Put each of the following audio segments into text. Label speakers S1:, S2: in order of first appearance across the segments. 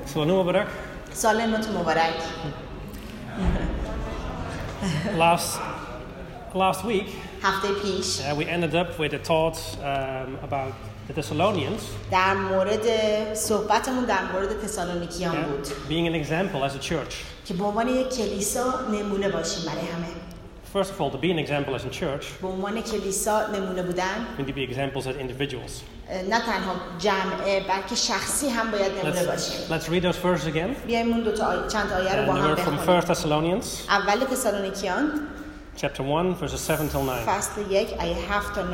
S1: سال نو مبارک.
S2: سال نوت مبارک.
S1: Last week,
S2: هفته پیش
S1: we ended up with a thought about the Thessalonians.
S2: در مورد صحبتمون در مورد تسالونیکیان بود.
S1: Being an example as a church.
S2: که به عنوان یک کلیسا نمونه باشیم برای همه.
S1: First of all, to be an example as a church,
S2: به عنوان کلیسا نمونه بودن.
S1: we need to be examples as individuals.
S2: نه تنها جمعه بلکه شخصی هم باید نمونه باشیم.
S1: Let's read those verses again.
S2: بیایم اون چند آیه رو با هم
S1: بخونیم. From 1 Thessalonians.
S2: اول تسالونیکیان.
S1: Chapter 1, verses 7 till 9.
S2: فصل 1 آیه 7 تا 9.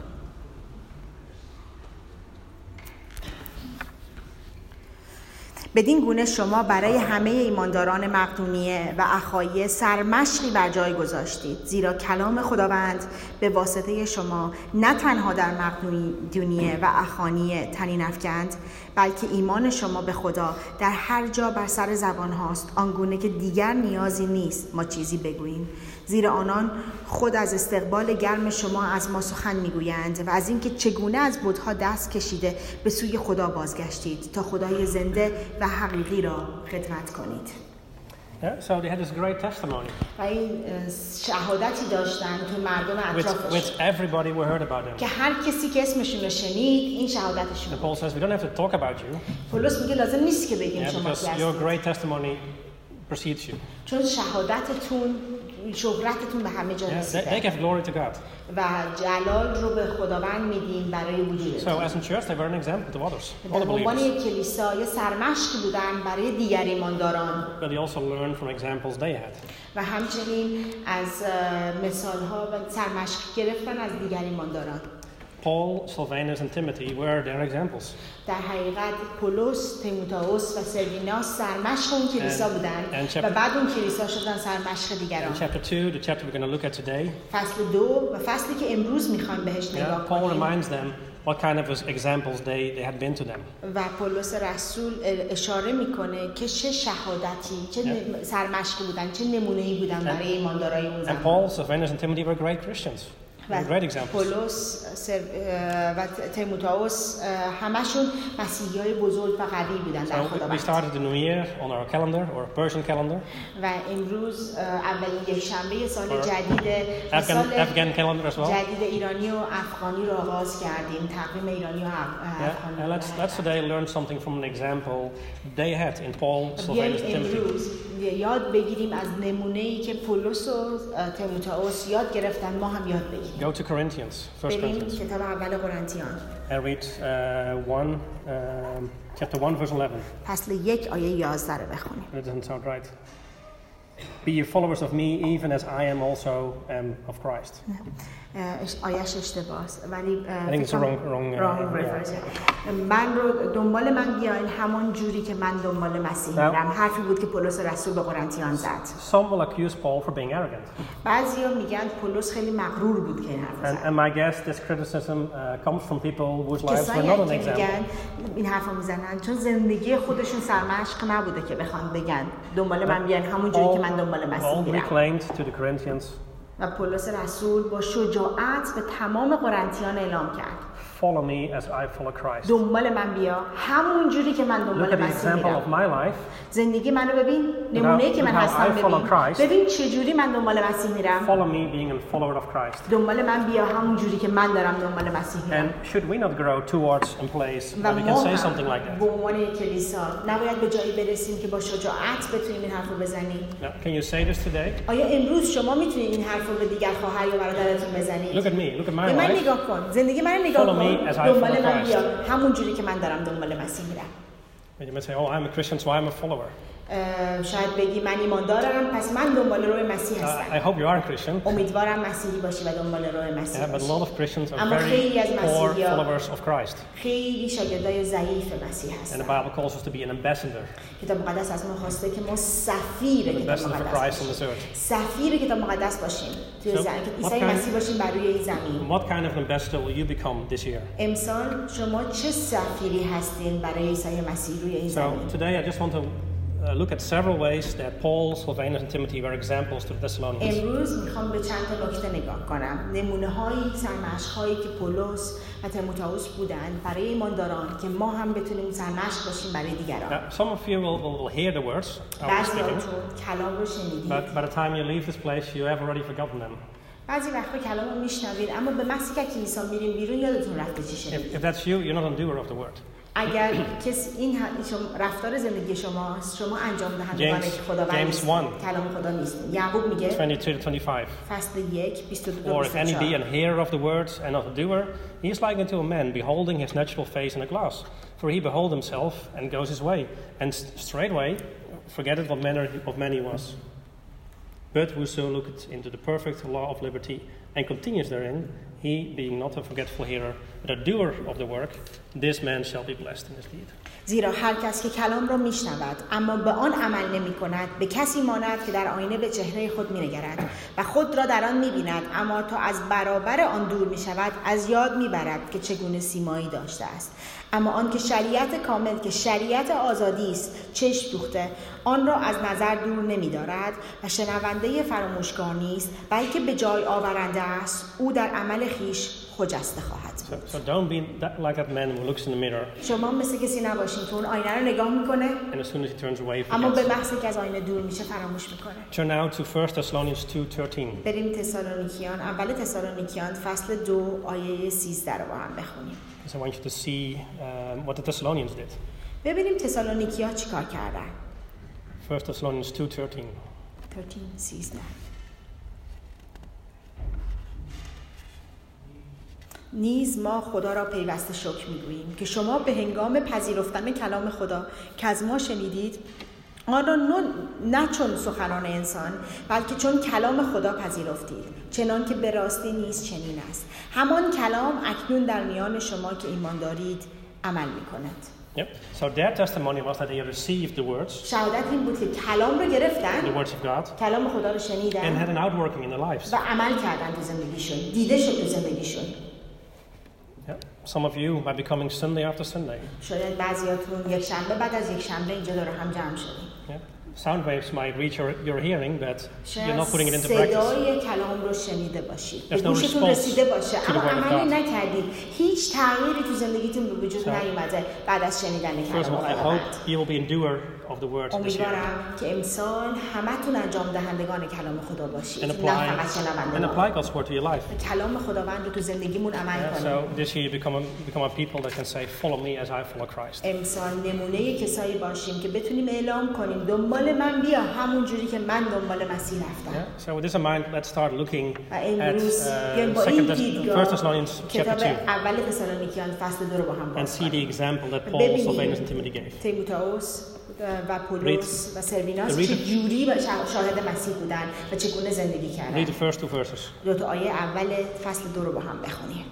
S2: بدین گونه شما برای همه ایمانداران مقدونیه و اخایه سرمشقی بر جای گذاشتید، زیرا کلام خداوند به واسطه شما نه تنها در مقدونیه و اخانیه طنین افکند، بلکه ایمان شما به خدا در هر جا بر سر زبان هاست، آنگونه که دیگر نیازی نیست ما چیزی بگوییم، زیرا آنان خود از استقبال گرم شما از ما سخن میگویند و از اینکه چگونه از بت‌ها دست کشیده به سوی خدا بازگشتید تا خدای زنده و حقیقی را خدمت کنید.
S1: So they had this great testimony.
S2: و این شهادتی داشتن تو مردم اطرافشون.
S1: Which everybody who heard about them.
S2: که هر کسی که اسمشون رو شنید این شهادتشون.
S1: And Paul says we don't have to talk about you.
S2: پولس میگه لازم نیست که بگیم شما کی هستید.
S1: Because your great testimony precedes you.
S2: چون شهادتتون شهرتتون به همه جا رسیده.
S1: They give glory to God.
S2: و جلال رو به خداوند میدیم برای وجودتون.
S1: So as a church they were an example to others. All the
S2: به عنوان
S1: believers.
S2: یک کلیسا یه سرمشق بودن برای دیگر ایمانداران.
S1: But they also learned from examples they had.
S2: و همچنین از مثال‌ها و سرمشق گرفتن از دیگر ایمانداران.
S1: Paul, Silvanus and Timothy were their examples.
S2: در حقیقت پولس، تیموتائوس و سرگیناس سرمشق اون کلیسا بودن و بعد اون کلیسا شدن سرمشق دیگران.
S1: Chapter 2, the chapter we're going to look at today.
S2: فصل 2 و فصلی که امروز میخوایم بهش نگاه کنیم.
S1: Paul reminds them what kind of examples they had been to them.
S2: و پولس رسول اشاره میکنه که چه شهادتی، چه سرمشقی بودن، چه نمونه‌ای بودن برای ایماندارای اون زمان.
S1: And Paul, Silvanus and Timothy were great Christians. Great examples.
S2: پولس و تیموتائوس همشون مسیحیای بزرگ و قوی بودن در خداوند.
S1: We started the new year on our calendar or a Persian calendar.
S2: و امروز اولین یکشنبه سال جدید
S1: Afghan calendar as well.
S2: جدید ایرانی و افغانی رو آغاز کردیم، تقویم ایرانی و افغانی.
S1: And let's today learn something from an example they had in Paul, Silvanus and Timothy.
S2: امروز یاد بگیریم از نمونه‌ای که پولس و تیموتائوس یاد گرفتن، ما هم یاد بگیریم.
S1: Go to Corinthians, 1 Corinthians.
S2: کتاب اول قرنتیان.
S1: And read chapter 1, verse 11.
S2: فصل 1 آیه 11 رو بخونیم.
S1: That doesn't sound right. Be you followers of me, even as I am also of Christ.
S2: آیه‌اش اشتباهه ولی
S1: I think it's a wrong reference.
S2: من رو دنبال من بیاین همان جوری که من دنبال مسیح میرم. حرفی بود که پولس رسول به قرنتیان زد.
S1: Some will accuse Paul for being arrogant.
S2: بعضیا میگن پولس خیلی مغرور بود که این حرف زد.
S1: And my guess this criticism comes from people whose lives were not an example.
S2: این حرفو میزنن چون زندگی خودشون سرمشق نبوده که بخوان بگن دنبال من بیاین همون جوری که من دنبال مسیح میرم.
S1: Paul reclaimed to the Corinthians.
S2: و پولس رسول با شجاعت به تمام قرنتیان اعلام کرد.
S1: Follow me as I follow Christ.
S2: دنبال من بیا همون جوری که من دنبال مسیح میرم. زندگی منو ببین، نمونه‌ای که من هستم ببین چه جوری من دنبال مسیح میرم.
S1: Follow me being a follower of Christ.
S2: دنبال من بیا همون جوری که من دارم دنبال مسیح میرم.
S1: And should we not grow towards a place where we can say something like that?
S2: به عنوان کلیسا نباید به جایی برسیم که با شجاعت بتونیم این حرفو بزنیم.
S1: Can you say this today?
S2: آیا امروز شما میتونید این حرفو به دیگر خواهر یا برادرتون بزنید؟
S1: Look at me, look at my
S2: به من
S1: life.
S2: نگاه کن، زندگی من نگاه کن. دنبال من بیا
S1: Christ.
S2: همون جوری که من دارم دنبال مسیح میرم.
S1: And you might say, oh, I'm a Christian, so I'm a follower.
S2: شاید بگی من ایماندارم پس من دنبال روی مسیح هستم.
S1: I hope you are a Christian.
S2: امیدوارم مسیحی باشی و دنبال روی مسیح
S1: But a
S2: باشی.
S1: lot of Christians are
S2: اما خیلی از
S1: very poor
S2: مسیحی‌ها
S1: followers of Christ.
S2: خیلی شاگردای ضعیف مسیح
S1: And
S2: هستن.
S1: the Bible calls us to be an ambassador.
S2: کتاب مقدس از ما خواسته که ما سفیر کتاب
S1: Ambassador for
S2: مقدس
S1: Christ on this
S2: باشیم.
S1: earth.
S2: سفیر کتاب مقدس باشیم. توی زمین که عیسی مسیح باشیم بر روی این زمین.
S1: What kind of an ambassador will you become this year?
S2: امسال شما چه سفیری هستین برای عیسی مسیح روی این زمین؟
S1: So today I just want to look at several ways that Paul, Silvanus, and Timothy were examples to the Thessalonians.
S2: امروز میخوام به چند تا نکته نگاه کنم. نمونه‌هایی، سرمشق‌هایی که پولس و تیموتائوس بودند برای ایمانداران که ما هم بتونیم سرمشق باشیم برای دیگران.
S1: Some of you will hear the words I was speaking,
S2: کلام رو شنیدید.
S1: but by the time you leave this place, you have already forgotten them.
S2: بعضی وقتا کلام رو میشنوید اما به محضی که کلیسا میرین بیرون یادتون رفته چی شنیدید.
S1: If that's you, you're not a doer of the word.
S2: اگر کسی این رفتار زندگی شماست، شما انجام دهندگان خداوند نیستید، کلام خدا نیستید. یعقوب میگه
S1: 22-25.
S2: فصل 1 22
S1: Or if any be an hearer of the words and not a doer, he is like unto a man beholding his natural face in a glass. For he behold himself and goes his way, and straightway forgetteth what manner of man he was. But whoso looketh into the perfect law of liberty and continues therein, he being not a forgetful hearer, but a doer of the work, this man shall be blessed in his deed.
S2: زیرا هر کس که کلام را میشنود اما به آن عمل نمی کند به کسی ماند که در آینه به چهره خود می نگرد و خود را در آن می بیند اما تا از برابر آن دور می شود از یاد می برد که چگونه سیمایی داشته است. اما آن که شریعت کامل که شریعت آزادی است چشم دوخته آن را از نظر دور نمی دارد و شنونده فراموشکار نیست بلکه به جای آورنده است او در عمل خیش خجسته خواهد.
S1: So don't be like that man who looks in the mirror.
S2: شما مثل کسی نباشین که اون آینه رو نگاه میکنه
S1: And as soon as he turns away,
S2: اما به
S1: forgets.
S2: محضی که از آینه دور میشه فراموش میکنه.
S1: Turn now to 1 Thessalonians 2:13.
S2: بریم تسالونیکیان، اول تسالونیکیان فصل 2 آیه 13 رو با هم بخونیم.
S1: So I want you to see what the Thessalonians did.
S2: ببینیم تسالونیکی‌ها چیکار کردن.
S1: 1 Thessalonians 2:13.
S2: 13 نیز ما خدا را پیوسته شکر می‌گوییم که شما به هنگام پذیرفتن کلام خدا که از ما شنیدید آن را نه چون سخنان انسان بلکه چون کلام خدا پذیرفتید چنان که به راستی نیز چنین است. همان کلام اکنون در میان شما که ایمان دارید عمل می‌کند.
S1: Yep. So their testimony was that they received the words,
S2: شهادت این بود که کلام رو گرفتن،
S1: the words of God,
S2: کلام خدا رو
S1: and
S2: شنیدن
S1: had an outworking in their lives.
S2: و عمل کردن تو زندگیشون، دیده شد تو زندگیشون.
S1: Yeah. Some of you might be coming Sunday after Sunday.
S2: شاید بعضیاتون یک شنبه بعد از یک شنبه اینجا دور هم جمع شدیم.
S1: Yeah. Sound waves might reach your hearing, but you're not putting it into
S2: شاید
S1: practice.
S2: صدای کلام رو شنیده باشید، به
S1: There's no
S2: گوشتون
S1: response
S2: رسیده باشه
S1: to the
S2: اما
S1: word of
S2: عملی
S1: God.
S2: نکردید، هیچ تغییری تو زندگیتون به وجود نیومده بعد از شنیدن
S1: First of
S2: کلام
S1: all, I
S2: خداوند.
S1: hope you will be a doer of the word this year
S2: امیدوارم که امسال همتون انجام دهندگان کلام خدا باشید،
S1: and
S2: نه فقط
S1: apply
S2: شنوندگان.
S1: God's word to your life.
S2: کلام خداوند رو تو زندگیمون عمل
S1: Yeah,
S2: کنیم.
S1: so this year you become a people that can say, "Follow me as I follow Christ."
S2: امسال نمونه کسایی باشیم که بتونیم اعلام کنیم دنبال من بیا همون جوری که من دنبال مسیح رفتم.
S1: Yeah. So with this in mind, let's start looking
S2: و
S1: at
S2: امروز بیایم با این
S1: 1
S2: دیدگاه
S1: Thessalonians chapter
S2: کتاب
S1: 2
S2: اول تسالونیکیان فصل 2 رو با هم
S1: and
S2: باز
S1: see the
S2: کنیم.
S1: example that Paul,
S2: ببینیم
S1: Silvanus, and Timothy gave.
S2: تیموتائوس و پولس و سرویناس
S1: read
S2: چه
S1: it.
S2: جوری شاهد مسیح بودن و چگونه زندگی
S1: Read
S2: کردن.
S1: the first two verses.
S2: دو تا آیه اول فصل 2 رو با هم بخونیم.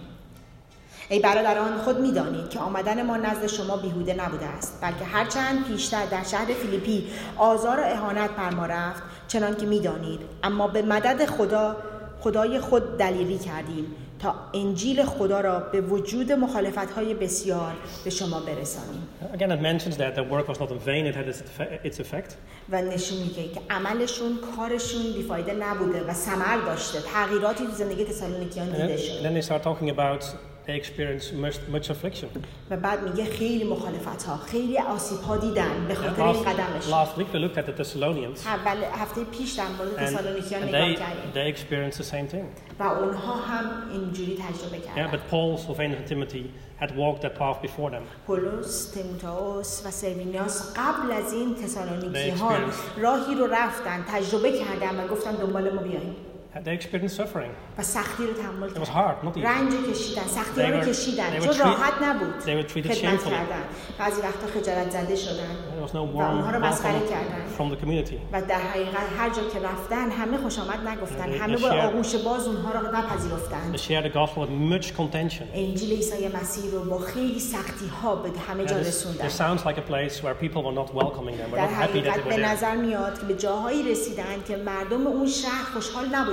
S2: ای برادران خود می‌دانید که آمدن ما نزد شما بیهوده نبوده است بلکه هرچند پیشتر در شهر فیلیپی آزار و اهانت بر ما رفت چنان که می‌دانید اما به مدد خدای خود دلیری کردیم تا انجیل خدا را به وجود مخالفت‌های بسیار به شما برسانیم.
S1: Again, it mentions that the work was not in vain; it had its effect.
S2: و نشون میده که عملشون کارشون بیفایده نبوده و ثمر داشته. تغییراتی تو زندگی تسالونیکیان دیده شد.
S1: Then they start talking about they experienced much affliction.
S2: و بعد میگه خیلی مخالفت‌ها، خیلی آسیب‌ها دیدن به خاطر این قدمش.
S1: Last week we looked at the Thessalonians,
S2: اول هفته پیش در مورد تسالونیکیان
S1: and
S2: نگاه کردیم
S1: they experienced the same thing.
S2: و اونها هم اینجوری تجربه
S1: Yeah,
S2: کردن.
S1: but Paul, Silvanus, and Timothy had walked that path before them.
S2: پولس، تیموتائوس و سرویناس قبل از این تسالونیکی‌ها
S1: They
S2: راهی رو رفتن، تجربه کردن و گفتن دنبال ما بیاین.
S1: They experienced suffering.
S2: و سختی رو تحمل
S1: It was
S2: کردن.
S1: hard, not easy.
S2: رنج کشیدن، سختی
S1: They
S2: رو
S1: were-
S2: کشیدن
S1: they were
S2: چون
S1: treat-
S2: راحت نبود.
S1: they were treated
S2: خدمت
S1: shamefully.
S2: کردن. بعضی وقتا خجالت زده شدن.
S1: There was no
S2: و
S1: warm
S2: اونها رو مسخره
S1: welcome
S2: کردن.
S1: from the community.
S2: و در حقیقت هر جا که رفتن همه خوش آمد نگفتن،
S1: They
S2: همه با
S1: shared-
S2: آغوش باز اونها رو نپذیرفتن.
S1: They shared the gospel with much contention.
S2: انجیل عیسی مسیح رو با خیلی سختی ها به همه جا
S1: And
S2: رسوندن.
S1: this sounds like a place where people were not welcoming them, were
S2: در
S1: not happy that
S2: حقیقت
S1: they were
S2: به
S1: there.
S2: نظر میاد که به جاهایی رسیدن که مردم اون شهر خوشحال نبودن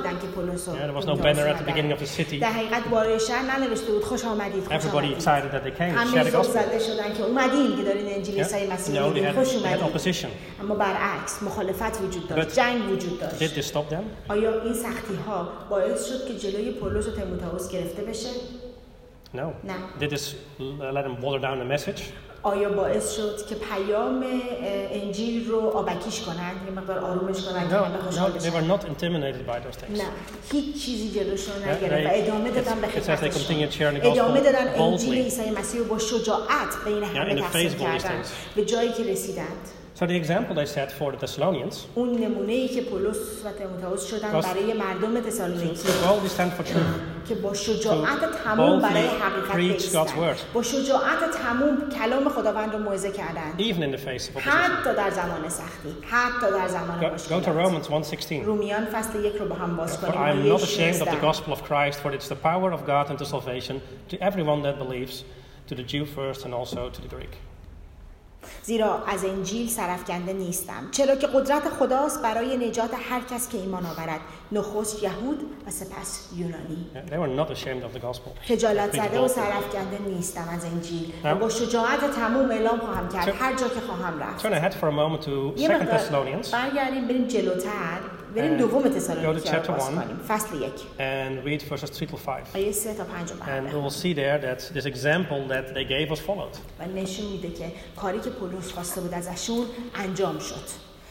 S2: نبودن که پولس رو
S1: There was no banner at the beginning of the city.
S2: در حقیقت بالای شهر ننوشته بود خوش آمدید خوش
S1: Everybody
S2: آمدید.
S1: excited that they came to share
S2: همه
S1: the
S2: زوب
S1: gospel.
S2: زده شدن که اومدین که دارین انجیل عیسی مسیح رو میگین خوش
S1: They had
S2: اومدید.
S1: opposition.
S2: اما برعکس مخالفت وجود داشت،
S1: But
S2: جنگ وجود
S1: Did
S2: داشت.
S1: this stop them?
S2: آیا این سختی ها باعث شد که جلوی پولس و تیموتائوس گرفته بشه؟
S1: No.
S2: نه.
S1: Did this let them water down the message?
S2: آیا باعث شد که پیام انجیل رو آبکیش کنن، یه مقدار آرومش کنن که همه خوشحال
S1: No, they were
S2: بشن؟
S1: not intimidated by those things.
S2: نه، هیچ چیزی جلوشون
S1: Yeah,
S2: نگرفت و ادامه دادن به
S1: it says they continued sharing
S2: خدمتشون.
S1: the
S2: ادامه دادن
S1: gospel
S2: انجیل
S1: boldly.
S2: عیسی مسیح رو با شجاعت بین همه
S1: in the
S2: تقسیم
S1: face of all these
S2: کردن
S1: things.
S2: به جایی که رسیدند.
S1: So the example they set for the Thessalonians
S2: اون نمونه‌ای که پولس و تیموتائوس شدن
S1: was
S2: برای مردم
S1: to
S2: تسالونیکی
S1: boldly stand for truth,
S2: که با شجاعت تمام برای
S1: boldly
S2: حقیقت
S1: preach God's
S2: بایستند.
S1: word.
S2: با شجاعت تمام کلام خداوند رو موعظه کردند.
S1: even in the face of opposition.
S2: حتی در زمان سختی، حتی در زمان
S1: Go to
S2: مشکلات.
S1: Romans 1:16.
S2: رومیان فصل 1 رو با هم باز
S1: For
S2: کنیم.
S1: I am
S2: آیه
S1: not ashamed of the
S2: 16.
S1: gospel of Christ, for it's the power of God unto salvation to everyone that believes, to the Jew first and also to the Greek.
S2: زیرا از انجیل سرافکنده نیستم، چرا که قدرت خداست برای نجات هر کس که ایمان آورد، نخست یهود و سپس یونانی.
S1: They were not ashamed of the gospel.
S2: خجالت
S1: Preach
S2: زده و
S1: boldly.
S2: سرافکنده نیستم از انجیل و
S1: Now-
S2: با شجاعت تمام اعلام خواهم کرد
S1: Turn-
S2: هر جا که خواهم رفت.
S1: Turn ahead for a moment to
S2: یه
S1: 2
S2: مقدار
S1: Thessalonians
S2: برگردیم بریم جلوتر، بریم دوم تسالونیکی رو
S1: chapter
S2: باز
S1: 1.
S2: کنیم، فصل 1
S1: and read verses 3 to 5.
S2: آیه 3 تا 5 رو
S1: And we
S2: بخونیم
S1: will see there that this example that they gave was followed.
S2: و نشون میده که کاری که پولس خواسته بود ازشون انجام شد.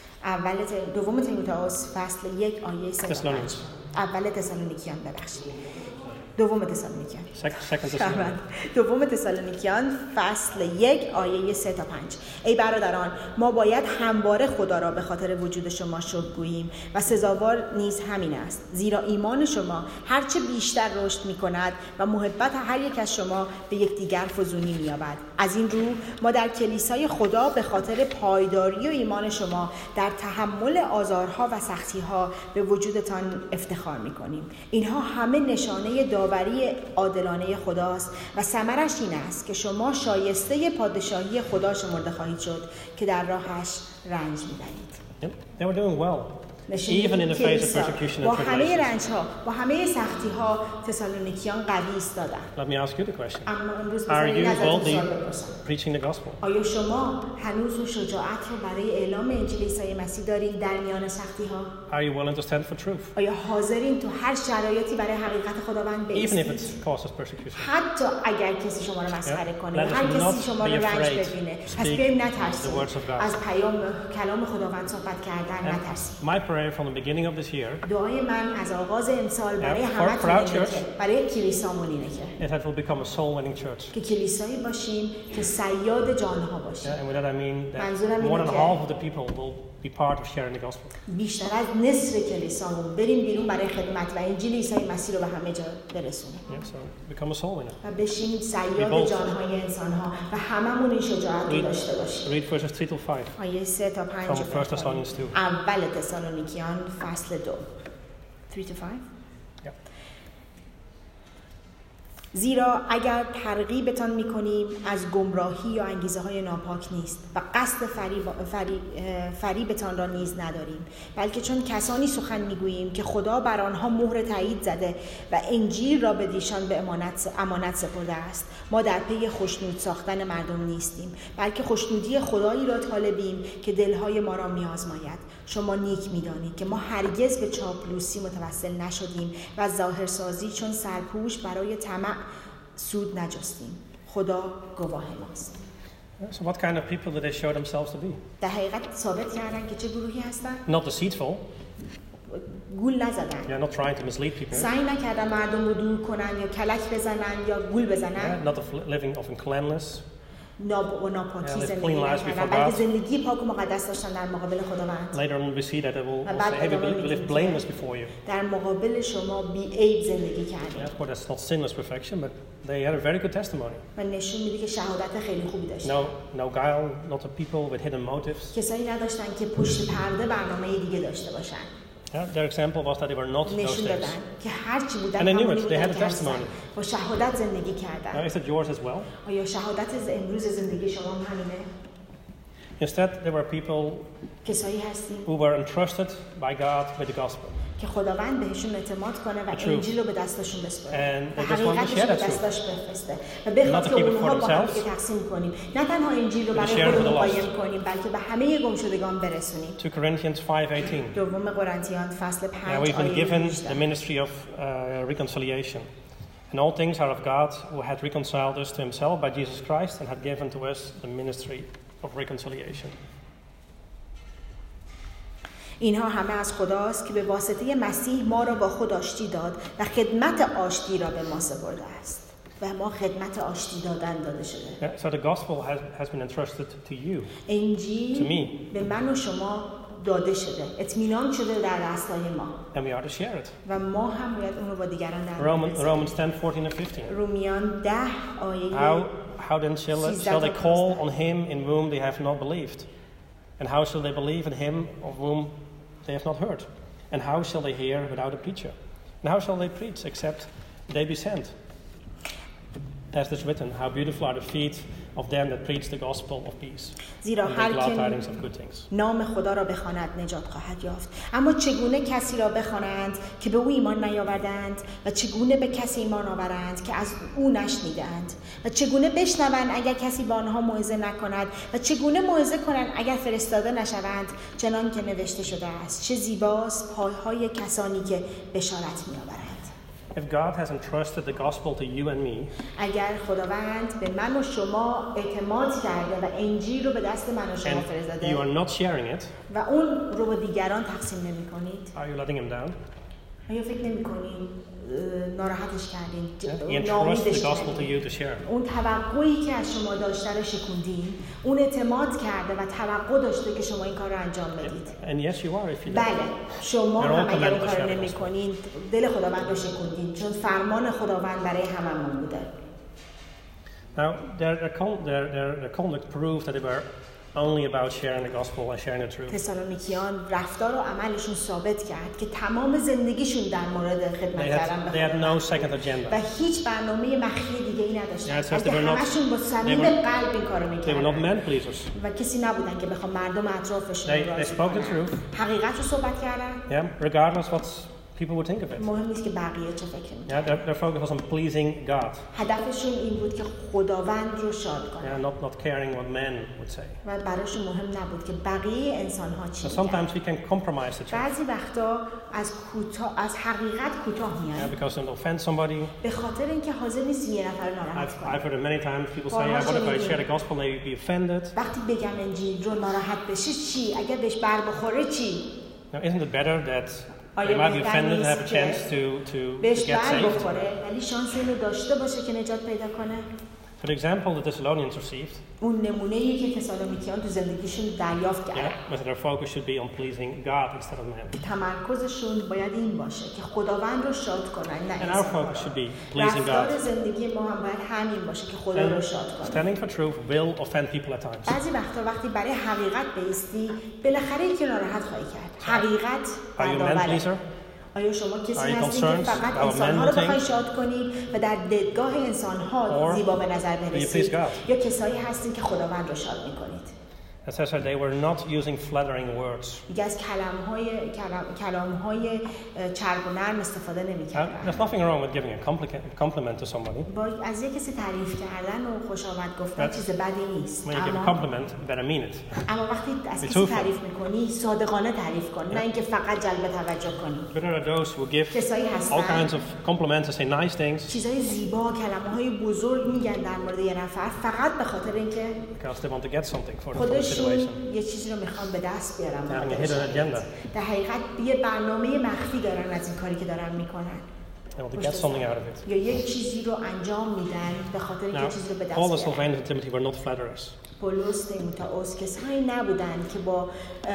S2: دوم تیموتائوس فصل 1 آیه 3 تا 5.
S1: Thessalonians.
S2: اول تسالونیکیان ببخشید. دوم تسالونیکیان.
S1: Second Thessalonians.
S2: دوم تسالونیکیان فصل 1 آیه 3 تا 5. ای برادران، ما باید همواره خدا را به خاطر وجود شما شکرگوییم و سزاوار نیز همین است، زیرا ایمان شما هرچه بیشتر رشد می‌کند و محبت هر یک از شما به یکدیگر فزونی می‌یابد. از این رو ما در کلیسای خدا به خاطر پایداری و ایمان شما در تحمل آزارها و سختی‌ها به وجودتان افتخار می‌کنیم. اینها همه نشانه داوری عادلانه خداست و ثمرش این است که شما شایسته پادشاهی خدا شمرده خواهید شد که در راهش رنج می‌برید.
S1: Yep, they were doing well, even in the face of persecution
S2: با
S1: and
S2: همه
S1: tribulation.
S2: رنج‌ها، با همه سختی‌ها تسالونیکیان قوی ایستادن.
S1: Let me ask you the question.
S2: اما امروز
S1: Are
S2: بذارید
S1: you
S2: ازتون
S1: boldly
S2: سوال بپرسم.
S1: preaching the gospel?
S2: آیا شما هنوز اون شجاعت رو برای اعلام انجیل عیسی مسیح دارید در میان سختی‌ها؟
S1: Are you willing to stand for truth,
S2: آیا حاضرین تو هر شرایطی برای حقیقت خداوند
S1: even if
S2: بایستید؟
S1: it causes persecution?
S2: حتی اگر کسی شما رو مسخره کنه یا
S1: Let us
S2: هر کسی
S1: not
S2: شما
S1: be
S2: رو رنج
S1: afraid
S2: ببینه،
S1: to
S2: پس
S1: speak
S2: بیایم
S1: the
S2: نترسیم
S1: words of God.
S2: از کلام خداوند صحبت کردن، نترسیم.
S1: My prayer from the beginning of this year
S2: دعای من از آغاز امسال برای
S1: for
S2: همتون
S1: our
S2: اینه
S1: church
S2: که برای کلیسامون اینه که
S1: is that we'll become a soul-winning church.
S2: که کلیسایی باشیم که صیاد جانها باشیم.
S1: And with that I mean that
S2: منظورم
S1: more
S2: اینه
S1: than
S2: که
S1: half of the people will be part of sharing the gospel.
S2: بیشتر از نصف کلیسامون بریم بیرون برای خدمت و انجیل عیسی مسیح رو به همه جا برسونیم
S1: Yeah, so become a soul winner.
S2: و بشیم
S1: Be
S2: صیاد
S1: bold.
S2: جانهای انسانها و هممون این شجاعت رو داشته باشیم.
S1: Read verses 3 to 5
S2: آیه 3 تا 5
S1: from 1 Thessalonians 2.
S2: اول تسالونیکیان فصل 2 3 to 5.
S1: Yeah.
S2: زیرا اگر ترغیبتان می‌کنیم از گمراهی یا انگیزه‌های ناپاک نیست و قصد فریبتان را نیز نداریم، بلکه چون کسانی سخن می‌گوییم که خدا بر آنها مهر تایید زده و انجیل را به دیشان به امانت سپرده است، ما در پی خوشنود ساختن مردم نیستیم، بلکه خوشنودی خدایی را طالبیم که دلهای ما را می‌آزماید. شما نیک می‌دانید که ما هرگز به چاپلوسی متوسل نشدیم و از ظاهرسازی چون سرپوش برای طمع سود نجستیم. خدا گواه ماست.
S1: So what kind of people do they show themselves to be?
S2: در حقیقت ثابت کردن که چه گروهی هستن؟
S1: Not deceitful.
S2: گول نزدن.
S1: Yeah, not trying to mislead people.
S2: سعی نکردن مردم رو دور کنن یا کلک بزنن یا گول بزنن.
S1: Not of living of uncleanness.
S2: ناپاکی
S1: live
S2: زندگی
S1: clean lives
S2: نکردن،
S1: before
S2: بلکه
S1: God.
S2: زندگی پاک و مقدس داشتن در مقابل خداوند.
S1: Later on we see that they will
S2: بعد
S1: say, hey, we
S2: ادامه
S1: live
S2: می‌دیم
S1: blameless
S2: که
S1: before you.
S2: در مقابل شما بی عیب زندگی
S1: Yeah,
S2: کردن.
S1: of course, that's not sinless perfection, but they had a very good testimony.
S2: و نشون میده که شهادت خیلی خوبی داشتن.
S1: No guile, not the people with hidden motives.
S2: کسایی نداشتن که پشت پرده برنامه دیگه داشته باشن.
S1: Yeah, their example was that they were not those
S2: نشون
S1: things.
S2: دادن که هرچی بودن
S1: And they knew
S2: همونی
S1: it. They
S2: بودن
S1: had a
S2: که هستن.
S1: testimony.
S2: با شهادت زندگی
S1: Now,
S2: کردن.
S1: is it yours as well?
S2: آیا شهادت امروز زندگی شما هم همینه؟
S1: Instead, there were people
S2: کسایی هستیم
S1: who were entrusted by God with the gospel.
S2: که خداوند بهشون اعتماد کنه و انجیل رو به دستشون بسپاره
S1: And
S2: و
S1: they just want to
S2: حقیقتش
S1: share
S2: رو
S1: that
S2: به
S1: truth.
S2: دستش بفرسته و بخواد که اونها با هم دیگه تقسیم کنیم، نه تنها انجیل رو برای خودمون قایم کنیم بلکه به همه گمشدگان برسونیم.
S1: 2 Corinthians 5:18.
S2: دوم قرنتیان فصل 5
S1: We've been
S2: آیه
S1: given
S2: 18.
S1: the ministry of reconciliation. And all things are of God, who had reconciled us to himself by Jesus Christ and had given to us the ministry of reconciliation.
S2: اینها همه از خداست که به واسطه مسیح ما را با خود آشتی داد و خدمت آشتی را به ما سپرده است. و ما خدمت آشتی دادن داده شده.
S1: So the gospel has been entrusted to you.
S2: انجیل به من و شما داده شده، اطمینان شده در دستای ما.
S1: And we are to share it.
S2: و ما هم باید اون رو با دیگران در میون بذاریم.
S1: Romans 10:14 and 15.
S2: رومیان 10 آیه
S1: How then shall they call on him in whom they have not believed? And how shall they believe in him of whom they have not heard? And how shall they hear without a preacher? And how shall they preach except they be sent? As it is written, how beautiful are the feet of them that preach the gospel of peace.
S2: زیرا هر که نام خدا را بخواند نجات خواهد یافت. اما چگونه کسی را بخوانند که به او ایمان نیاوردند و چگونه به کسی ایمان آورند که از او نشنیدند و چگونه بشنوند اگر کسی با آنها موعظه نکند و چگونه موعظه کنند اگر فرستاده نشوند، چنان که نوشته شده است چه زیباست پایهای کسانی که بشارت میآورند.
S1: If God has entrusted the gospel to you and me,
S2: اگر خداوند به من و شما اعتماد کرده و انجیل رو به دست من و شما فرستاده
S1: you are not sharing it,
S2: و اون رو با دیگران تقسیم نمی‌کنید،
S1: are you letting him down?
S2: آیا فکر نمی‌کنید ناراحتش کردین؟
S1: He entrusted the gospel to you to share.
S2: اون توقعی که از شما داشته رو شکوندین، اون اعتماد کرده و توقع داشته که شما این کار رو انجام بدید.
S1: And yes, you are if you don't.
S2: بله، شما هم اگر اون کار نمی‌کنید، دل خداوند رو شکوندین، چون فرمان خداوند برای هممون بوده.
S1: Now, their conduct proved that they were only about sharing the gospel and sharing the truth.
S2: تسالونیکیان رفتار و عملشون ثابت کرد که تمام زندگیشون در مورد خدمت کردن به
S1: They had no second agenda.
S2: و هیچ برنامه مخفی دیگه‌ای نداشتن. همشون با صمیم قلب این کارو می‌کردن.
S1: They were not man pleasers.
S2: و کسی نبودن که بخوام مردم اطرافشون
S1: رو راضی کنن. They spoke the truth.
S2: حقیقت رو صحبت کردن.
S1: Yeah, regardless what people would think of it.
S2: مهم نیست که بقیه چه فکر می‌کنن.
S1: Yeah, their focus was on pleasing God.
S2: هدفشون این بود که خداوند رو شاد کنن.
S1: Yeah, not caring what men would say.
S2: و براشون مهم نبود که بقیه انسان‌ها چی میگن.
S1: Sometimes we can compromise the truth.
S2: بعضی وقتا از حقیقت کوتاه میایم.
S1: Yeah, because don't offend somebody.
S2: به خاطر اینکه حاضر نیستیم یه نفر ناراحت کنیم.
S1: I've heard it many times. People say, "What if I share the gospel and they be offended?"
S2: وقتی بگم انجیل رو ناراحت بشه چی؟ اگه بهش بر بخوره چی؟
S1: Now, isn't it better that they might be offended and have a chance to get saved?
S2: ولی شانس اینو داشته باشه که نجات پیدا کنه.
S1: For example, the Thessalonians received.
S2: اون نمونه‌ای که تسالونیکیان تو زندگیشون دریافت کردن.
S1: But their focus should be on pleasing God instead of man.
S2: تمرکزشون باید این باشه که خداوند رو شاد کنن نه
S1: And our focus should be pleasing God.
S2: رفتار زندگی ما هم باید همین باشه که خدا رو شاد کنه.
S1: Standing for truth will offend people at times.
S2: بعضی وقتی برای حقیقت بایستی بالاخره یکی ناراحت خواهی کرد. حقیقت دردآوره. آیا شما کسی هستید که فقط انسان‌ها رو بخواید شاد کنید و در دیدگاه انسان‌ها زیبا به نظر برسید یا کسایی هستید که خداوند رو شاد می‌کنید؟
S1: It says that they were not using flattering words.
S2: دیگه از کلام‌های چرب و نرم استفاده نمی‌کردن.
S1: There's nothing wrong with giving a compliment to somebody.
S2: با از یک کسی تعریف کردن و خوش آمد گفتن چیز بدی نیست.
S1: When you give a compliment, you better mean it.
S2: اما وقتی از کسی تعریف می‌کنی صادقانه تعریف کن، نه اینکه فقط جلب توجه کنی.
S1: But there are those who give all kinds of compliments and say nice things.
S2: چیزای زیبا، کلمه‌های بزرگ میگن در مورد یه نفر فقط به خاطر اینکه
S1: because they want to get something for the situation.
S2: یه چیزی رو میخوان به دست بیارن.
S1: در
S2: حقیقت یه برنامه مخفی دارن از این کاری که دارن میکنن.
S1: یا
S2: یک چیزی رو انجام میدن به خاطر اینکه چیزی رو به دست بیارن. پولس تیموتائوس کسایی نبودن که با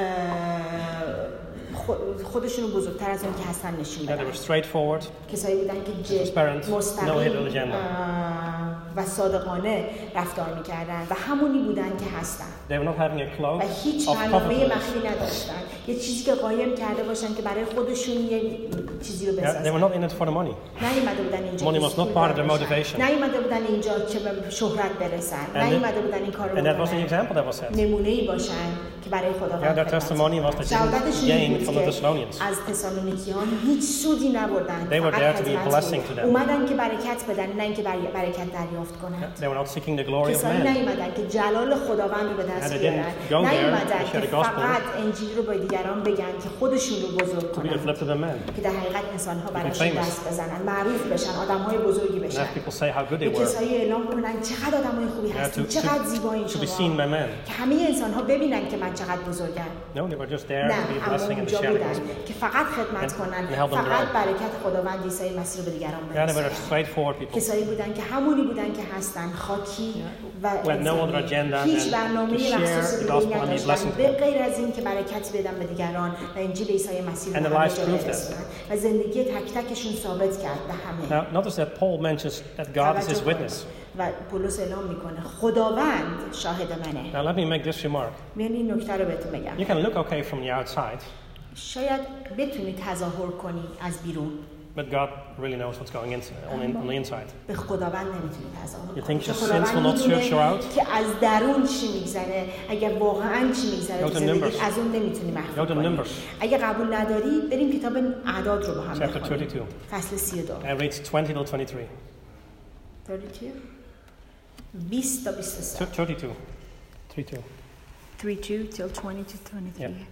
S2: خودشون رو بزرگتر از اون که هستن نشون بدن. کسایی بودن که مستقیم و صادقانه رفتار میکردن و همونی بودن که هستن و هیچ برنامه مخفی نداشتن. یه چیزی که قایم کرده باشن که برای خودشون یه چیزی رو بسازن. نیومده بودن اینجا نیومده بودن اینجا که به شهرت برسن. نیومده بودن این کارو بکنن. نمونه‌ای باشن که برای خداوند
S1: their testimony was they didn't gain from the Thessalonians.
S2: از تسالونیکیان هیچ سودی نبردن.
S1: They were there to be a blessing to them.
S2: اومدن که برکت بدن، نه اینکه برکت دریافت کنند.
S1: They were not seeking the glory of
S2: کسانی
S1: man.
S2: نیومدن که جلال خداوند رو به دست بیارن، نیومدن که فقط انجیل رو به دیگران بگن که خودشون رو بزرگ کنن، که در حقیقت انسان‌ها براشون دست بزنن، معروف بشن، آدم‌های بزرگی بشن. کسایی اعلام کنن چقدر آدم‌های خوبی هستن، چقدر زیبایین شما، که همه انسان‌ها ببینن که من چقدر بزرگم.
S1: No, they were just there to be a blessing and to share the gospel.
S2: که فقط خدمت کنن، فقط برکت خداوند عیسی مسیح رو به دیگران برسونن.
S1: They were straightforward people.
S2: کسایی بودن که همونی بودن که هستن، خاکی و
S1: هیچ
S2: برنامه‌ای مخصوص به دنیا نداشتن به غیر از این که برکت بدن به دیگران و انجیل عیسی مسیح رو برسونن. و زندگی تک تکشون ثابت کرد به همه.
S1: Now, notice that Paul mentions that God is his witness.
S2: و پولس اعلام میکنه خداوند شاهد منه.
S1: Now let me make this remark.
S2: من این نکته رو بهتون بگم.
S1: You can look okay from the outside.
S2: شاید بتونی تظاهر کنی از بیرون.
S1: But God really knows what's going on the inside.
S2: به خداوند نمیتونی تظاهر کنی.
S1: You think your sins will not search you out?
S2: که از درون چی میگذره، اگر واقعا چی میگذره تو زندگیت از اون نمیتونی مخفی کنی. اگه قبول نداری بریم کتاب اعداد رو با هم بخونیم. فصل 32.
S1: And reads 20 till 23.
S2: 32 20 تا 23.
S1: 32. 32.
S2: 32 till 20 to 23.
S1: Yeah.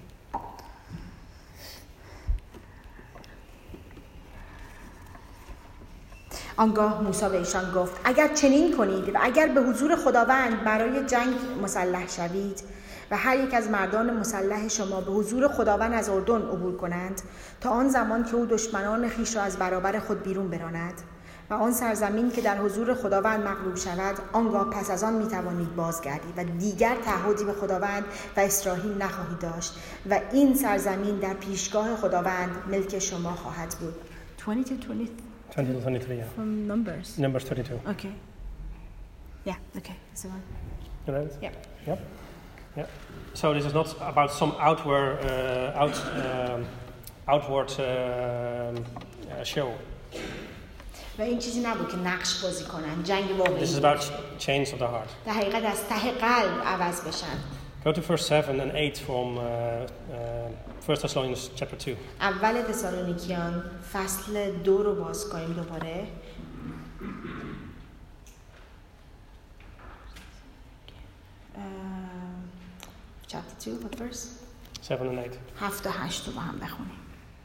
S2: آنگاه موسی به ایشان گفت اگر چنین کنید و اگر به حضور خداوند برای جنگ مسلح شوید و هر یک از مردان مسلح شما به حضور خداوند از اردن عبور کنند تا آن زمان که او دشمنان خویش را از برابر خود بیرون براند و آن سرزمین که در حضور خداوند مغلوب شود آنگاه پس از آن میتوانید بازگردید و دیگر تعهدی به خداوند و اسرائیل نخواهید داشت و این سرزمین در پیشگاه خداوند ملک شما خواهد بود. 20 to
S1: 23, yeah.
S2: From Numbers.
S1: Numbers 32.
S2: Okay. Yeah, okay. That's the one.
S1: You read it?
S2: Yep.
S1: Yep. Yeah. So this is not about some outward show.
S2: و این چیزی نبود که نقش بازی کنن، جنگ واقعی.
S1: This is about change of the heart.
S2: در حقیقت از ته قلب عوض بشن.
S1: Go to verse 7 and 8 from 1 Thessalonians chapter 2.
S2: اول تسالونیکیان فصل 2 رو باز کنیم دوباره. Chapter 2, what verse?
S1: 7 and 8.
S2: 7 و 8 رو با هم بخونیم.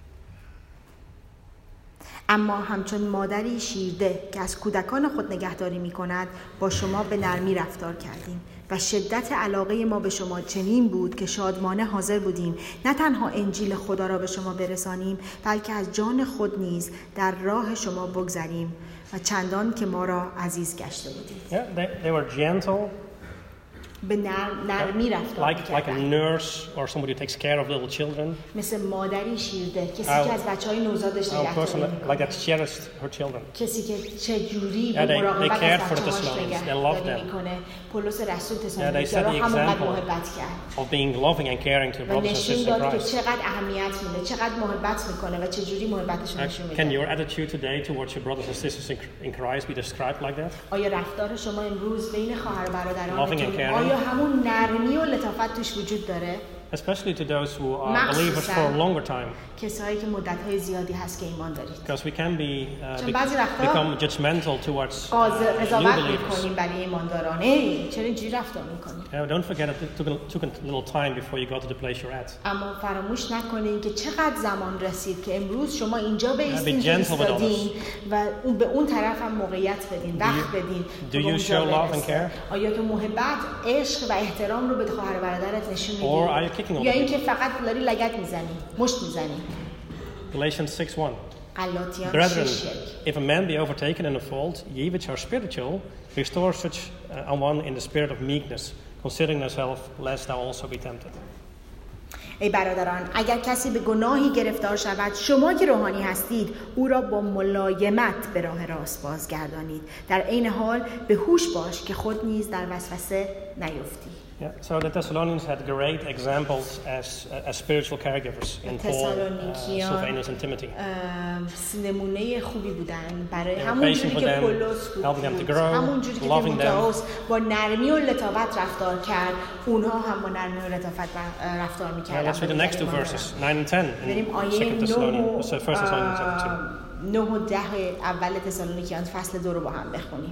S2: اما همچون مادری شیرده که از کودکان خود نگهداری می کند با شما به نرمی رفتار کردیم و شدت علاقه ما به شما چنین بود که شادمانه حاضر بودیم نه تنها انجیل خدا را به شما برسانیم بلکه از جان خود نیز در راه شما بگذریم و چندان که ما را عزیز گشته بودید.
S1: Yeah, they were gentle.
S2: به نرمی رفتار
S1: like a nurse or somebody who takes care of little children.
S2: مثل مادری شیرده، کسی که از بچهای نوزادش نگهداری می‌کنه.
S1: Like that cherished her children.
S2: کسی که چجوری به مراقبت از بچه‌هاش نگهداری می‌کنه. پولس رسول تسالونیکیا رو همونقدر محبت کرد.
S1: Of being loving and caring to brothers and sisters in Christ.
S2: چقدر اهمیت میده، چقدر محبت می‌کنه و چجوری محبتش نشون میده.
S1: Can your attitude today towards your brothers and sisters in Christ be described like that?
S2: آیا رفتار شما امروز بین خواهر و برادران آیا همون نرمی و لطافت توش وجود داره؟
S1: Especially to those who are believers for a longer time.
S2: کسایی که مدت‌های زیادی هست که ایمان دارید.
S1: Because we can become judgmental towards
S2: قضاوت می‌کنیم برای ایمانداران. چرا اینجوری رفتار می‌کنید؟
S1: Don't forget it took a little time before you got to the place you're at.
S2: اما فراموش نکنید که چقدر زمان رسید که امروز شما اینجا ایستادین و به اون طرف هم موقعیت بدین، وقت بدین.
S1: Do you show love and care?
S2: آیا تو محبت، عشق و احترام رو به خواهر و برادرت نشون میدی؟ یا اینکه فقط داری لگد میزنی، مشت میزنی.
S1: Galatians 6:1.
S2: Brethren,
S1: if a man be overtaken in a fault, ye which are spiritual, restore such a one in the spirit of meekness, considering thyself, lest thou also be tempted.
S2: ای برادران، اگر کسی به گناهی گرفتار شود، شما که روحانی هستید، او را با ملایمت به راه راست بازگردانید. در عین حال به هوش باش که خود نیز در وسوسه نیفتی.
S1: Yeah, so the Thessalonians had great examples as spiritual caregivers in Paul, Silvanus, and Timothy.
S2: نمونه خوبی بودن برای
S1: They were
S2: همونجوری
S1: patient
S2: که
S1: with them,
S2: پولس
S1: helping them to
S2: بود،
S1: grow,
S2: همونجوری که
S1: loving them.
S2: تیموتائوس با نرمی و لطافت رفتار کرد، اونها هم با نرمی و لطافت رفتار
S1: Now
S2: می‌کردن.
S1: let's read the next two verses, 9 and 10 in
S2: بریم
S1: 2
S2: آیه
S1: Thessalonians, 1 Thessalonians chapter 2.
S2: 9 و 10 اول تسالونیکیان فصل 2 رو با هم بخونیم.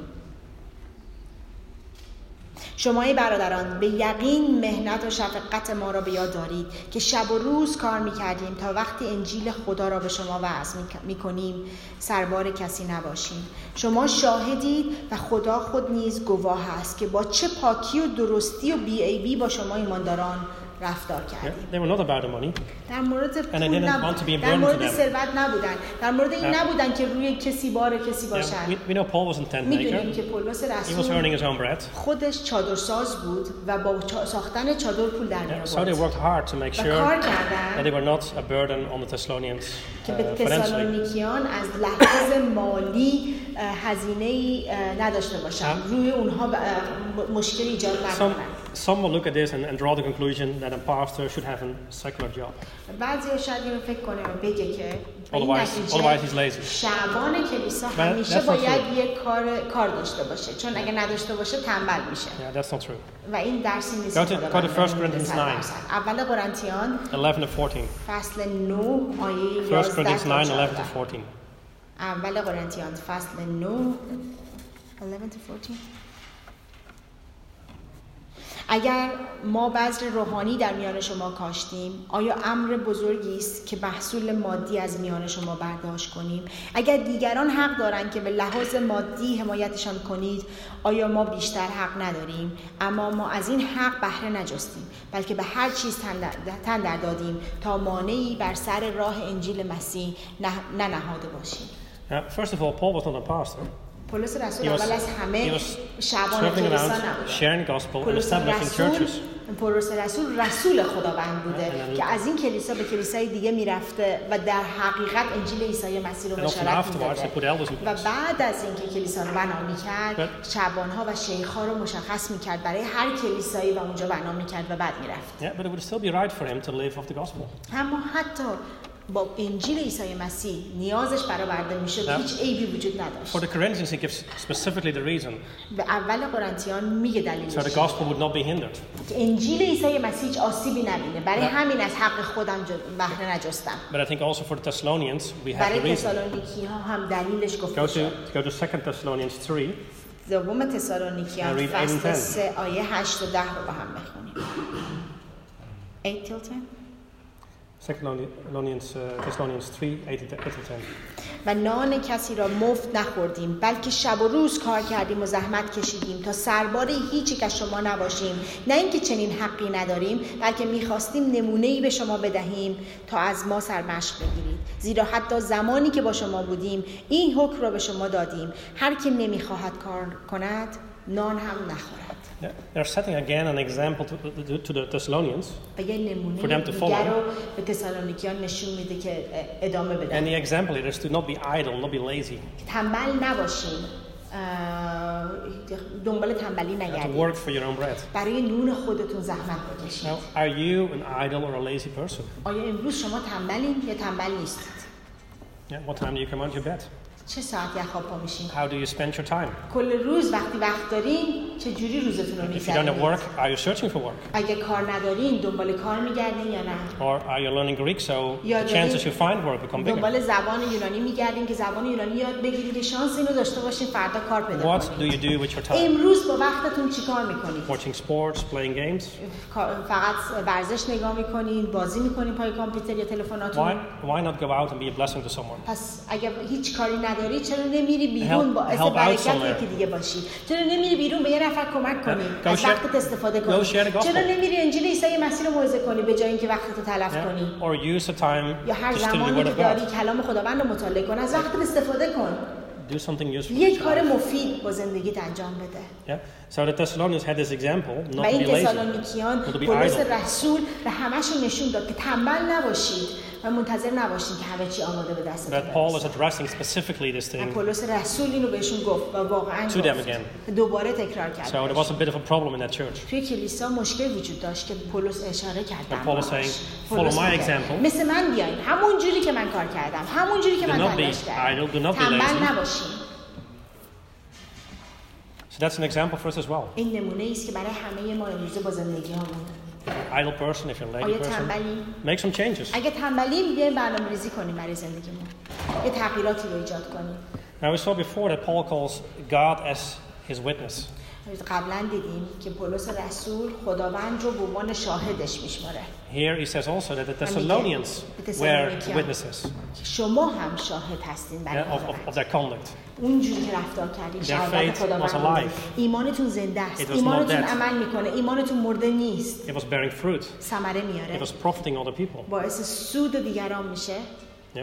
S2: شمای برادران به یقین مهنت و شفقت ما را به یاد دارید که شب و روز کار می‌کردیم تا وقتی انجیل خدا را به شما وعظ می‌کنیم سربار کسی نباشیم. شما شاهدید و خدا خود نیز گواه است که با چه پاکی و درستی و بی‌عیبی با شما ایمانداران رفتار کردیم.
S1: They were not about the money.
S2: در مورد
S1: And they didn't want to be a
S2: در
S1: burden to
S2: مورد
S1: them.
S2: ثروت نبودن، در مورد این نبودن که روی کسی بار کسی باشن.
S1: Yeah, we know Paul was a tent
S2: میدونیم
S1: maker.
S2: که پولس
S1: He was
S2: رسول
S1: earning his own bread.
S2: خودش چادرساز بود و با ساختن چادر پول در
S1: Yeah, so they
S2: می‌آورد.
S1: worked hard to make
S2: و
S1: sure
S2: کار
S1: that
S2: کردن
S1: they were not a burden on the Thessalonians
S2: که به
S1: financially.
S2: تسالونیکیان از لحاظ مالی هزینه‌ای نداشته باشن، روی اونها مشکل ایجاد نکنن.
S1: Some will look at this and draw the conclusion that a pastor should have a secular job.
S2: بعضی شاید اینو فکر کنه و بگه که
S1: Otherwise he's lazy.
S2: شعبان کلیسا
S1: But
S2: همیشه
S1: that's not
S2: باید
S1: true.
S2: یک کار داشته باشه، چون اگه نداشته باشه تنبل میشه.
S1: Yeah, that's not true.
S2: و این درسی نیست.
S1: Go to 1 Corinthians 9.
S2: اول قرنتیان
S1: 11 to 14.
S2: فصل 9 آیه
S1: 1
S2: 11
S1: Corinthians 9, 11
S2: تا
S1: to 14.
S2: اول قرنتیان فصل 9 11 to 14. اگر ما بذر روحانی در میان شما کاشتیم، آیا امر بزرگی است که محصول مادی از میان شما برداشت کنیم؟ اگر دیگران حق دارند که به لحاظ مادی حمایتشان کنید، آیا ما بیشتر حق نداریم؟ اما ما از این حق بهره نجستیم، بلکه به هر چیز تن در دادیم تا مانعی بر سر راه انجیل مسیح ننهاده باشیم.
S1: First of all, Paul was not a pastor.
S2: پولس رسول اول از همه شعبان
S1: Serving
S2: کلیسا
S1: around,
S2: نبود.
S1: sharing gospel, and
S2: پولس
S1: establishing churches.
S2: رسول خداوند بوده که از این کلیسا به کلیسای دیگه میرفته و در حقیقت انجیل عیسی مسیح رو بشارت میداده و بعد از اینکه کلیسا رو بنا میکرد شعبان‌ها و شیخ‌ها رو مشخص میکرد برای هر کلیسایی و اونجا بنا میکرد و بعد میرفت.
S1: Yeah, but it would still be right for him to live off the gospel.
S2: اما حتی با انجیل عیسی مسیح نیازش برآورده میشد، هیچ عیبی وجود نداشت.
S1: For the Corinthians he gives specifically the reason.
S2: به اول قرنتیان میگه دلیلش.
S1: So the gospel would not be hindered.
S2: که انجیل عیسی مسیح هیچ آسیبی نبینه، برای همین از حق خودم بهره نجستم.
S1: But I think also for the Thessalonians we have the
S2: برای
S1: reason.
S2: تسالونیکی‌ها هم دلیلش گفته شد.
S1: Go to 2 Thessalonians 3.
S2: دوم تسالونیکیان فصل 3 آیه 8 و 10 رو با هم بخونیم. 8 till 10.
S1: Thessalonians 3, 8 to 10.
S2: و نان کسی را مفت نخوردیم، بلکه شب و روز کار کردیم و زحمت کشیدیم تا سربار هیچ یک از شما نباشیم، نه اینکه چنین حقی نداریم، بلکه می‌خواستیم نمونه‌ای به شما بدهیم تا از ما سرمشق بگیرید، زیرا حتی زمانی که با شما بودیم این حکم را به شما دادیم: هر که نمی‌خواهد کار کند نان هم نخورد.
S1: Yeah, they're setting again an example to the Thessalonians for them to follow.
S2: به تسالونیکیان نشون میده که ادامه بدن.
S1: And the example here is to not be idle, not be lazy.
S2: تنبل نباشین، دنبال تنبلی نگردید.
S1: To work for your own bread.
S2: برای نون خودتون زحمت بکشید.
S1: Now, are you an idle or a lazy person?
S2: آیا امروز شما تنبلین یا تنبل نیستید؟
S1: Yeah, what time do you come out of your bed?
S2: چه ساعتی از خواب پا میشین؟
S1: How do you spend your time?
S2: کل روز وقتی وقت دارین چه جوری روزتون رو
S1: If you don't have
S2: می‌گذرونید؟
S1: work, are you searching for work?
S2: اگه کار ندارین دنبال کار میگردین یا نه؟
S1: Or are you learning Greek so
S2: یا
S1: the chances you find work become bigger?
S2: دنبال زبان یونانی میگردین که زبان یونانی یاد بگیرید که شانس اینو داشته باشین فردا کار پیدا
S1: What do
S2: کنید.
S1: you do with your time?
S2: امروز با وقتتون چیکار میکنید؟
S1: Watching sports, playing games?
S2: فقط ورزش نگاه میکنین، بازی میکنین پای کامپیوتر یا تلفناتون؟
S1: Why not go out and be a blessing to someone?
S2: پس اگه هیچ کاری نداری چرا نمیری بیرون باعث برکت یکی دیگه باشی؟ چرا نمیری بیرون به یه نفر کمک کنی؟ از وقتت استفاده کنی؟ چرا نمیری انجیل عیسی مسیح رو موعظه کنی به جای اینکه وقتتو تلف کنی؟
S1: Or use the time
S2: یا هر
S1: to study the
S2: زمانی
S1: word
S2: که
S1: of
S2: داری
S1: God.
S2: کلام خداوند رو مطالعه کن، از وقتت استفاده کن.
S1: Do something useful.
S2: یک کار مفید با زندگیت انجام بده.
S1: Yeah. So the Thessalonians had this example, not
S2: و
S1: to
S2: این
S1: be lazy,
S2: تسالونیکیان
S1: not to be
S2: پولس
S1: idle.
S2: رسول به همشون نشون داد که تنبل نباشید و منتظر نباشین که همه چی آماده به دستتون
S1: That Paul was
S2: برسه.
S1: addressing specifically this thing
S2: پولس رسول اینو بهشون گفت و واقعا
S1: to them
S2: گفت.
S1: again.
S2: دوباره تکرار کرد.
S1: So there was a bit of a problem in that church.
S2: توی کلیسا مشکل وجود داشت که پولس اشاره کرد.
S1: But Paul is saying, follow my example.
S2: مثل من بیاین، همون جوری که من کار کردم، همون جوری که
S1: Do
S2: من
S1: not be
S2: تلاش کردم.
S1: idle, do not be
S2: تنبل
S1: lazy.
S2: نباشین.
S1: So that's an example for us as well.
S2: این نمونه است که برای همه ما امروزه با زندگی هامون.
S1: Idle person, if you're a lady
S2: آیا
S1: person,
S2: تنبلی؟
S1: make some changes.
S2: اگه تنبلی بیاین برنامه‌ریزی کنیم برای زندگیمون. یه تغییراتی رو ایجاد کنیم.
S1: Now we saw before that Paul calls God as his witness.
S2: قبلا دیدیم که پولس رسول خداوند رو به عنوان شاهدش میشماره.
S1: Here he says also that the Thessalonians were witnesses
S2: شما هم شاهد هستین برای
S1: of their conduct.
S2: اونجوری که رفتار کردین
S1: Their
S2: شهادت
S1: faith was
S2: خداوند.
S1: alive.
S2: ایمانتون زنده است.
S1: It was not
S2: ایمانتون
S1: dead.
S2: عمل میکنه. ایمانتون مرده نیست.
S1: It was bearing fruit.
S2: ثمره میاره.
S1: It was profiting other people.
S2: باعث سود دیگران میشه.
S1: Yeah.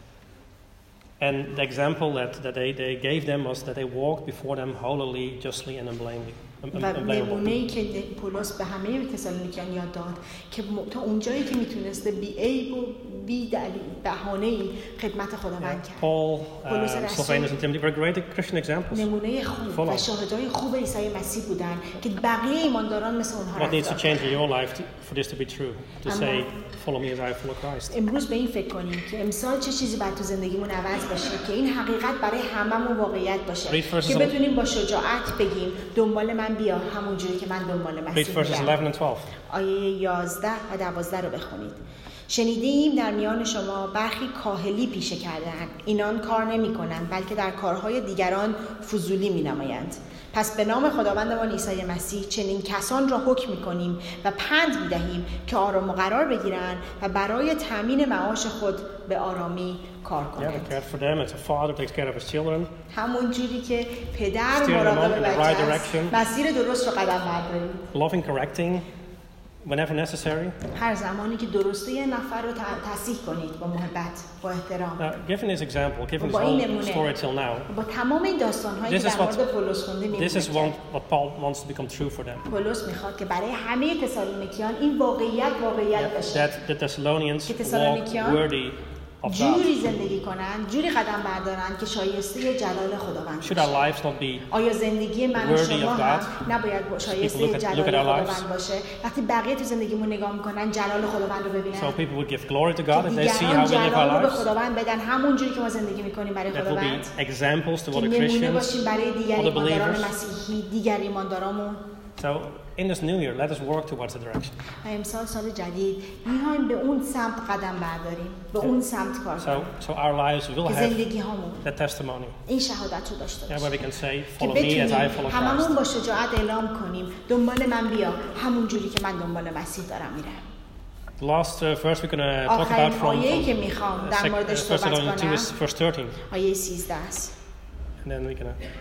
S1: And the example that they gave them was that they walked before them holily, justly, and unblamingly.
S2: و نمونه‌ای که پولس به همه تسالونیکیان یاد داد که تا اونجایی که میتونسته بی عیب و بی دلیل بهانه‌ای خدمت خداوند کرد.
S1: Paul, Silvanus, and Timothy were great Christian examples.
S2: نمونه خوب و شاهدای خوب عیسی مسیح بودن که بقیه ایمانداران مثل اونها
S1: What needs to
S2: رفتار
S1: change in your life for this to be true? To say, follow me as I follow Christ.
S2: امروز به این فکر کنیم که امسال چه چیزی باید تو زندگیمون عوض بشه که این حقیقت برای هممون واقعیت باشه که بتونیم با شجاعت بگیم دنبال من بیا همون جوری که من دنبال مسیح
S1: Read verses 11 and 12.
S2: آیه 11 و 12 رو بخونید. شنیدیم در میان شما برخی کاهلی پیشه کرده‌اند. اینان کار نمی‌کنند بلکه در کارهای دیگران فضولی می‌نمایند. پس به نام خداوندمان عیسی مسیح چنین کسان را حکم می‌کنیم و پند می‌دهیم که آرام و قرار بگیرند و برای تامین معاش خود به آرامی کار کنند.
S1: For them, it's a father takes care of his children.
S2: همون جوری که پدر مراقب بچه است، مسیر درست رو قدم بردارید.
S1: Loving, correcting, whenever necessary.
S2: هر زمانی که درسته یه نفر رو تصحیح کنید با محبت، با احترام.
S1: Given this example, given this whole story till now,
S2: با تمام این داستان‌هایی که در مورد پولس خوندیم،
S1: this is what Paul wants to become true for them.
S2: پولس میخواد که برای همه تسالونیکیان این واقعیت بشه.
S1: That the Thessalonians walk worthy of God.
S2: جوری زندگی کنن، جوری قدم بردارن که شایسته جلال خداوند
S1: Should our lives not be
S2: آیا زندگی من و شما هم نباید شایسته جلال خداوند باشه؟ وقتی بقیه تو زندگیمون نگاه میکنن جلال خداوند رو ببینن.
S1: So people would give glory to God as they see how we live our lives.
S2: به خداوند بدن همون جوری که ما زندگی میکنیم برای خداوند.
S1: That will be examples to other
S2: نمونه باشیم برای دیگر
S1: Christians, other
S2: ایمانداران
S1: believers.
S2: مسیحی، دیگر ایماندارامون.
S1: So in this new year, let us work towards the direction.
S2: و امسال سال جدید می‌خوایم به اون سمت قدم برداریم، به اون سمت کار کنیم.
S1: So our lives will have
S2: زندگی‌هامون
S1: that testimony.
S2: این شهادت رو داشته
S1: Yeah, where we can say,
S2: که
S1: follow me as I
S2: بتونیم
S1: follow
S2: هممون با
S1: Christ.
S2: شجاعت اعلام کنیم دنبال من بیا همون جوری که من دنبال مسیح دارم میرم.
S1: The last verse we're going to talk about
S2: آخرین
S1: from
S2: آیه‌ای که میخوام در موردش صحبت کنم
S1: verse 13.
S2: آیه 13 است.
S1: And then we're going to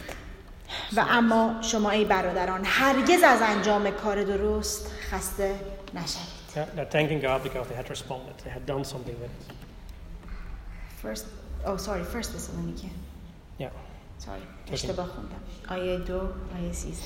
S2: و اما شما ای برادران هرگز از انجام کار درست خسته نشوید.
S1: they're thanking God because they had responded. They had done something with it.
S2: First Thessalonians.
S1: Yeah.
S2: Sorry. اشتباه خوندم. آیه 2 آیه 13.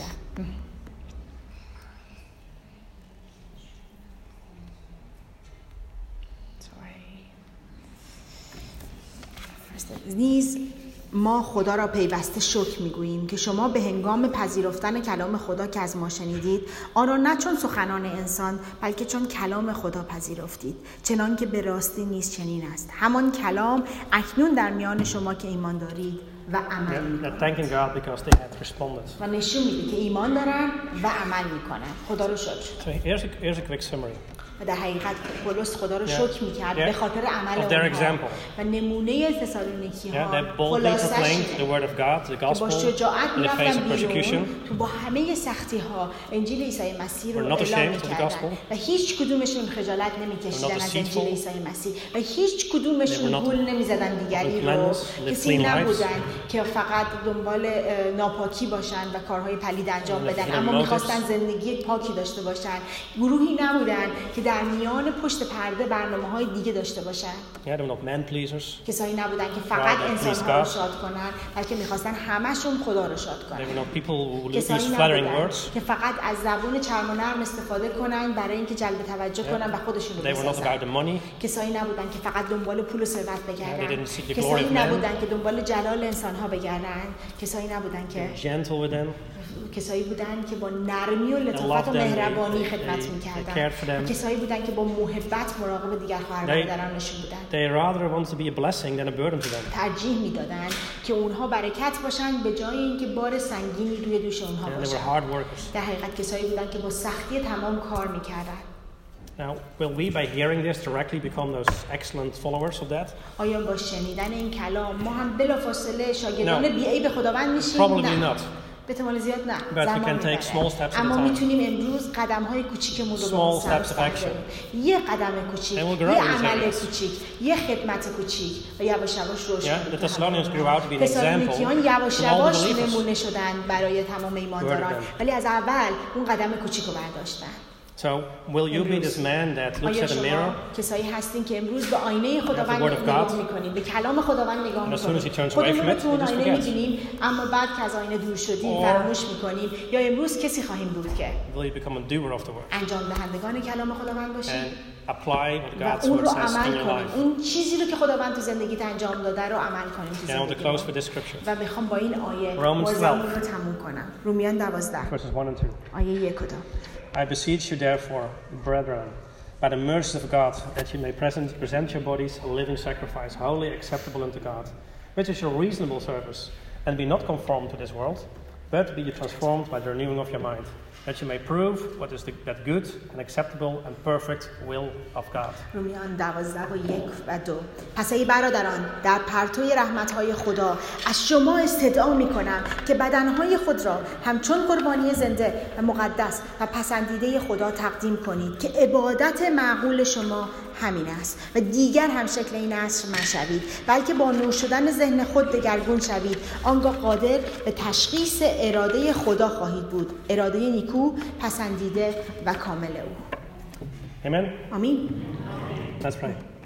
S2: نیز ما خدا را پیوسته شکر میگوییم که شما به هنگام پذیرفتن کلام خدا که از ما شنیدید آن را نه چون سخنان انسان بلکه چون کلام خدا پذیرفتید چنان که به راستی نیز چنین است همان کلام اکنون در میان شما که ایمان دارید و عمل میکنند و نشون میده که ایمان دارن و عمل میکنن. خدا رو شکر.
S1: Here's a quick summary.
S2: و در حقیقت پولس خدا رو شکر میکرد به خاطر عمل اونها و نمونه تسالونیکی ها خلاصش که با شجاعت میرفتن بیرون تو با همه سختی ها انجیل عیسی مسیح رو اعلام میکردن و هیچ کدومشون خجالت نمیکشیدن از انجیل عیسی مسیح و هیچ کدومشون گول نمیزدن دیگری رو. کسی نبودن که فقط دنبال ناپاکی باشن و کارهای پلید انجام بدن اما میخواستن زندگی پاکی داشته باشن. گروهی نبودن که در میان پشت پرده برنامه‌های دیگه داشته باشن.
S1: Yeah, they were not man pleasers.
S2: کسایی نبودن که فقط انسان‌ها رو شاد کنن، بلکه می‌خواستن همه‌شون خدا رو شاد کنن.
S1: They were not people who
S2: کسایی
S1: used flattering
S2: نبودن
S1: words.
S2: که فقط از زبون چرم و نرم استفاده کنن برای اینکه جلب توجه کنن و خودشون رو
S1: They were not
S2: بسازن.
S1: about the money.
S2: کسایی نبودن که فقط دنبال پول و ثروت بگردن.
S1: They didn't seek the glory
S2: کسایی
S1: of man.
S2: نبودن که دنبال جلال انسان‌ها بگردن. کسایی نبودن که
S1: Gentle with them.
S2: کسایی بودن که با نرمی و لطافت و مهربانی خدمت می‌کردن. کسایی بودن که با محبت مراقب دیگر خواهر برادرانشون بودن.
S1: They rather wanted to be a blessing than a burden to them.
S2: ترجیح میدادن که اونها برکت باشن به جای اینکه بار سنگینی روی دوش اونها
S1: They
S2: باشه.
S1: were hard workers.
S2: در حقیقت کسایی بودن که با سختی تمام کار می‌کردن.
S1: Now, will we, by hearing this, directly become those excellent followers of that?
S2: آیا با شنیدن این کلام ما هم بلافاصله شاگردان بی‌عیب خداوند میشیم؟
S1: Probably not.
S2: به احتمال زیاد نه.
S1: But we can take small steps at a
S2: اما
S1: time.
S2: میتونیم امروز قدم‌های کوچیکمون رو
S1: Small steps of action.
S2: یه قدم کوچیک،
S1: And we'll grow
S2: یه
S1: in these
S2: عمل
S1: areas.
S2: کوچیک، یه خدمت کوچیک و یواش یواش رشد
S1: Yeah, the Thessalonians grew out to be an example
S2: تسالونیکیان یواش
S1: to all the
S2: یواش
S1: believers.
S2: نمونه شدن برای تمام ایمانداران، ولی از اول اون قدم کوچیک رو برداشتن.
S1: So, will you be this man that looks
S2: آیا
S1: at a
S2: شما
S1: mirror
S2: کسایی هستین که امروز به آینه خداوند
S1: Word of
S2: نگاه
S1: God.
S2: می‌کنین، به کلام خداوند نگاه
S1: And as soon as he
S2: می‌کنین،
S1: turns away
S2: خودمون
S1: from
S2: رو
S1: it,
S2: تو اون
S1: he just
S2: آینه
S1: forgets.
S2: می‌بینیم اما بعد که از آینه دور شدیم
S1: Or-
S2: فراموش می‌کنیم، یا امروز کسی خواهیم بود که
S1: will you become a doer of the word
S2: انجام دهندگان کلام خداوند باشیم
S1: and apply what
S2: و
S1: God's
S2: اون
S1: word
S2: رو
S1: says in
S2: عمل
S1: your
S2: کنیم،
S1: life?
S2: اون چیزی رو که خداوند تو زندگیت انجام داده رو عمل کنیم تو
S1: And I want to close
S2: زندگی
S1: with this scripture.
S2: و میخوام با این آیه
S1: Romans
S2: موضوعمون
S1: 12.
S2: رو تموم کنم. رومیان 12
S1: Verses 1 and 2.
S2: آیه 1 و 2.
S1: I beseech you, therefore, brethren, by the mercies of God, that you may present your bodies a living sacrifice, wholly acceptable unto God, which is your reasonable service. And be not conformed to this world, but be transformed by the renewing of your mind, that you may prove what is that good and acceptable and perfect will of God.
S2: رومیان 12 و 1 و 2. پس ای برادران، در پرتوی رحمت‌های خدا از شما استدعا می‌کنم که بدنهای خود را همچون قربانی زنده و مقدس و پسندیده خدا تقدیم کنید که عبادت معقول شما همین است و دیگر هم شکل این عصر مشوید، بلکه با نو شدن ذهن خود دگرگون شوید، آنگاه قادر به تشخیص اراده خدا خواهید بود، اراده نیکو، پسندیده و کامل او.
S1: Amen?
S2: آمین.
S1: Let's pray.